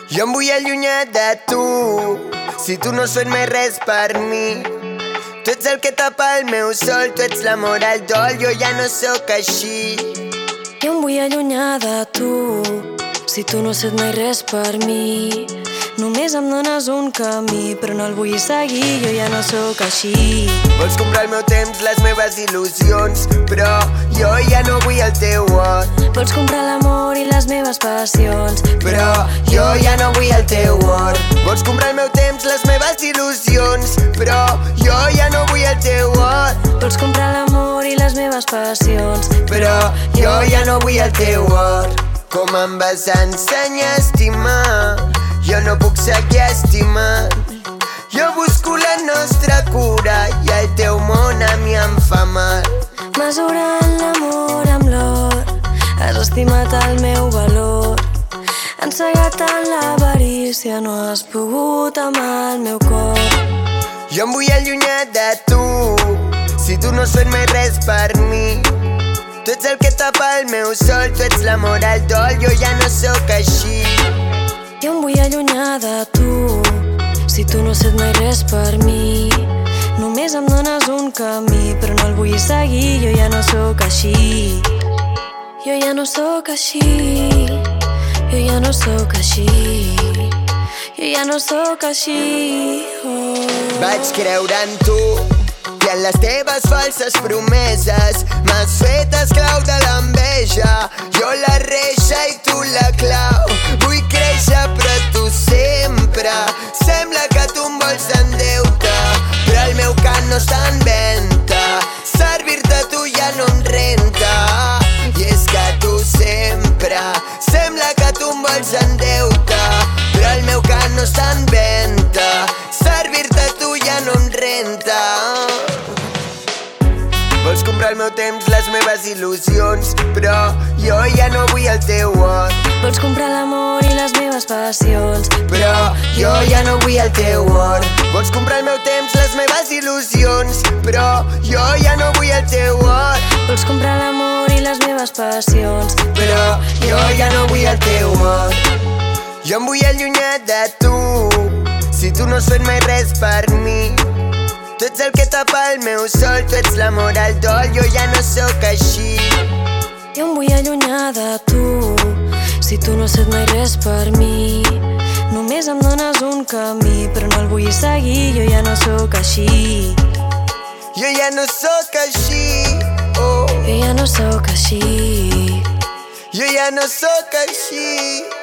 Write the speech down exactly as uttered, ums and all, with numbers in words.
Jo em vull allunyar de tu, si tu no sents més res per mi. Tu ets el que tapa el meu sol, tu ets l'amor al dol, jo ja no sóc així. Jo em vull allunyar de tu, si tu no sents mai res per mi. Només em dones un camí, però no el vull seguir, jo ja no sóc així. Vols comprar el meu temps, les meves il·lusions, però jo ja no vull el teu or. Vols comprar l'amor i les meves passions, però jo ja no vull el teu or. Vols comprar el meu temps, les meves il·lusions, però jo ja no vull el teu or. Vols comprar l'amor i les meves passions, però jo ja no vull el teu or. Com em vas ensenyar a estimar, jo no puc seguir estimant. Jo busco la nostra cura i el teu món a mi em fa mal. Mesurant l'amor amb l'or, has estimat el meu valor. Encegat en l'avarícia, no has pogut amb el meu cor. Jo em vull allunyar de tu, si tu no sents més res per mi. Tu ets el que tapa el meu sol, tu ets l'amor al dol, jo ja no sóc així. Jo em vull allunyar de tu, si tu no sents mai res per mi. Només em dones un camí, però no el vull seguir, jo ja no sóc així. Jo ja no sóc així, jo ja no sóc així, jo ja no sóc així, oh. Vaig creure en tu i en les teves falses promeses. M'has fet esclau de l'enveja, jo la reixa i tu la clau. Vull créixer però tu sempre sembla que tu em vols endeutar, però el meu cant no està en venta, servir-te tu ja no em renta. I és que tu sempre sembla que tu em vols endeutar, però el meu cant no està en venta, servir-te tu ja no em renta. Vols comprar el meu temps, les meves il·lusions, però jo ja no vull el teu or. Vols comprar l'amor i les meves passions, però jo ja no vull el teu or. Vols comprar el meu temps, les meves il·lusions, però jo ja no vull el teu or. Vols comprar l'amor i les meves passions, però jo ja no vull el teu or. Jo em vull allunyar de tu, si tu no sents mai res per mi. Tu ets el que tapa el meu sol, tu ets l'amor al dol, jo ja no sóc així. Jo em vull allunyar de tu, si tu no sents mai res per mi. Només em dones un camí, però no el vull seguir, jo ja no sóc així. Jo ja no sóc així, oh. Jo ja no sóc així, jo ja no sóc així.